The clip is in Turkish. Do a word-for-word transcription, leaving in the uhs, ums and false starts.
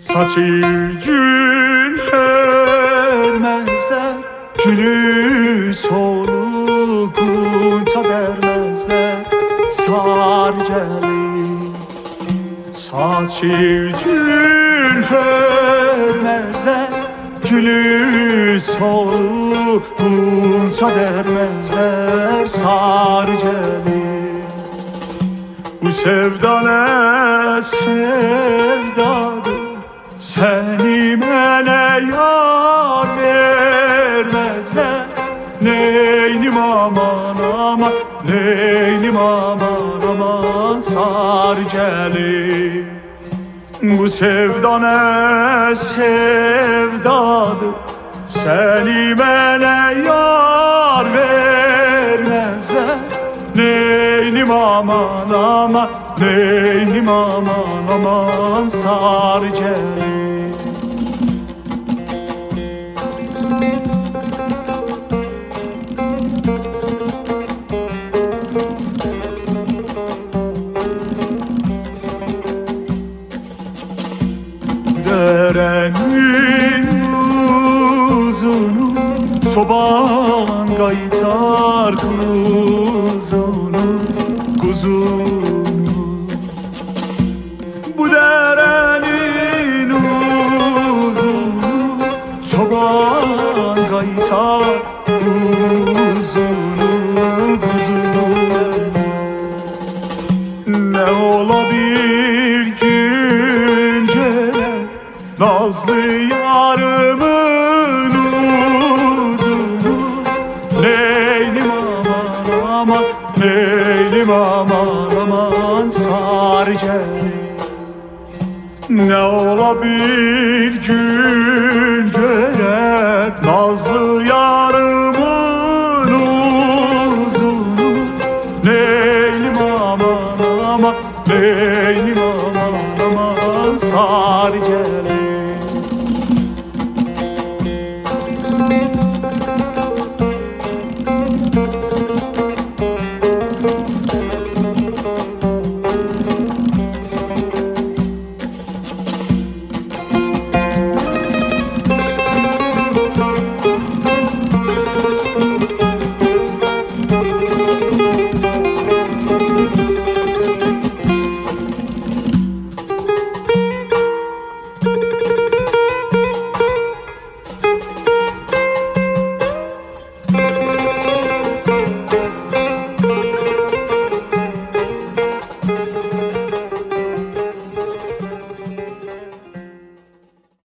Saçı gün vermezler, gülü soluğunca vermezler, sar gelir. Saçı gün vermezler, gülü soluğunca vermezler, sar gelir. Bu sevda ne sevdadır, seni mene yar vermezler. Neynim aman aman, neynim aman aman, sar gelir. Bu sevda ne sevdadır, seni mene yar vermezler. Neynim aman aman, neynim aman aman, sar gelir. Derenin uzunu, çoban kaytar kuzunu, kuzunu. Bu derenin uzunu, çoban kaytar kuzunu, kuzunu. Ne ola bir gün gelen nazlı yarımın uzunu. Neynim aman aman, neynim aman aman, sar gelir. Ne ola bir gün gelen nazlı yarımın uzunu. Neynim aman aman, neynim aman aman, sar gelir.